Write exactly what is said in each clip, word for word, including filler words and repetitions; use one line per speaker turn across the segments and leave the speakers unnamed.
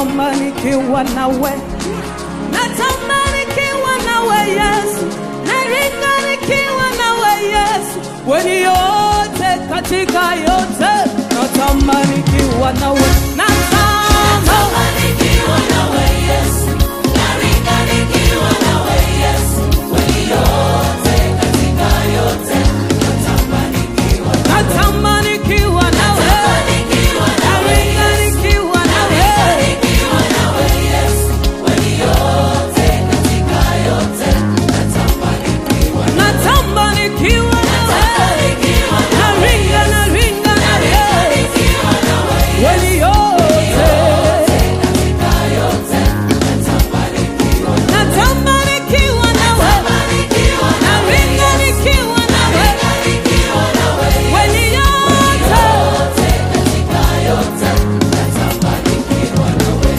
natamani kiwa nawe, natamani kiwa nawe Yesu, naringa nikiwa nawe Yesu, weni yote katika yote, natamani kiwa nawe, natamani kiwa nawe Yesu, naringa nikiwa nawe Yesu, weni yote katika yote, natamani kiwa nawe, natamani kiwa nawe, naringa nikiwa nawe, nikiwa nawe Yesu, weni yote katika yote, natamani kiwa nawe, natamani kiwa nawe, naringa naringa nawe, nikiwa nawe weni yote katika yote, natamani kiwa nawe, natamani kiwa nawe, naringa nikiwa nawe, nikiwa nawe weni yote katika yote, natamani kiwa nawe.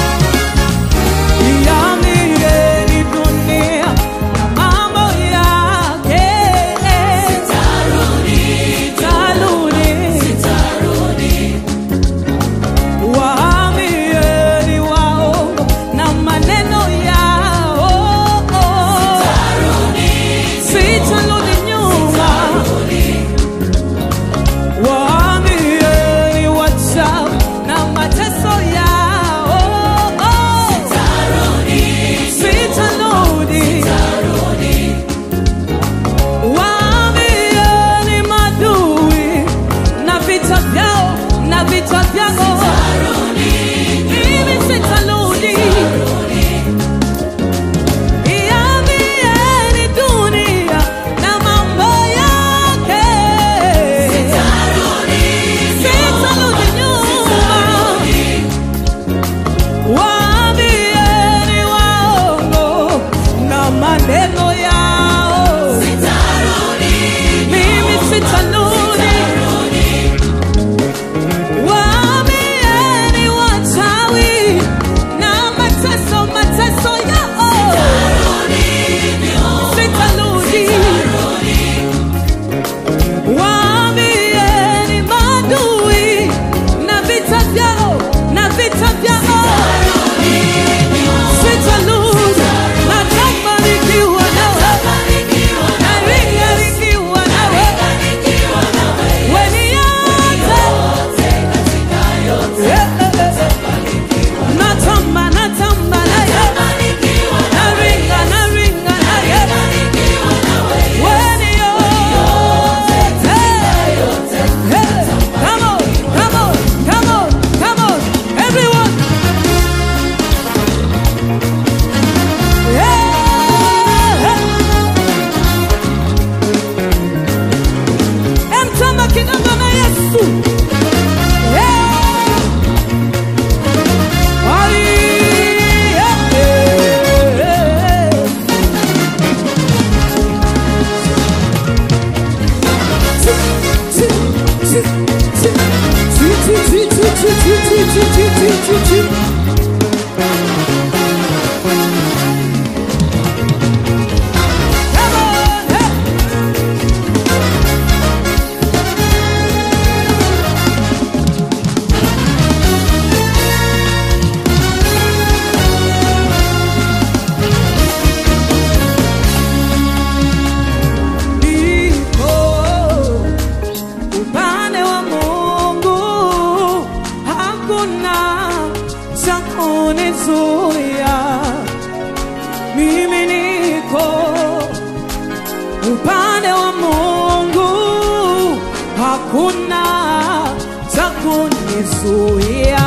Iambie dunia mambo yake, sitarudi, sitarudi, waambieni waongo na maneno yao, sitarudi nyuma, waambieni wachawi na mateso yao, sitarudi, waambieni madui na vita vyao na vita vyao, mimi sitarudi. Iambieni dunia na mambo yake, sitarudi nyuma, waambieni waongo na maneno yao, mimi sitarudi. Waambieni wachawi na mateso mateso yao, sitarudi. Waambieni madui na vita vyao na vita vyao, sitarudi. Natamani kiwa nawe, naringa nikiwa nawe, weni yote natamba natamba naye, naringa naringa naye, weni yote. Hey, come on, come on, come on, come on, everyone. Yeah, emtamba kidogo na Yesu. Yeah. Ai, yeah, yeah. Come on, hey. Niko upande wa Mungu, hakuna cha kunizuia. Mimi niko upande wa Mungu, hakuna cha kunizuia.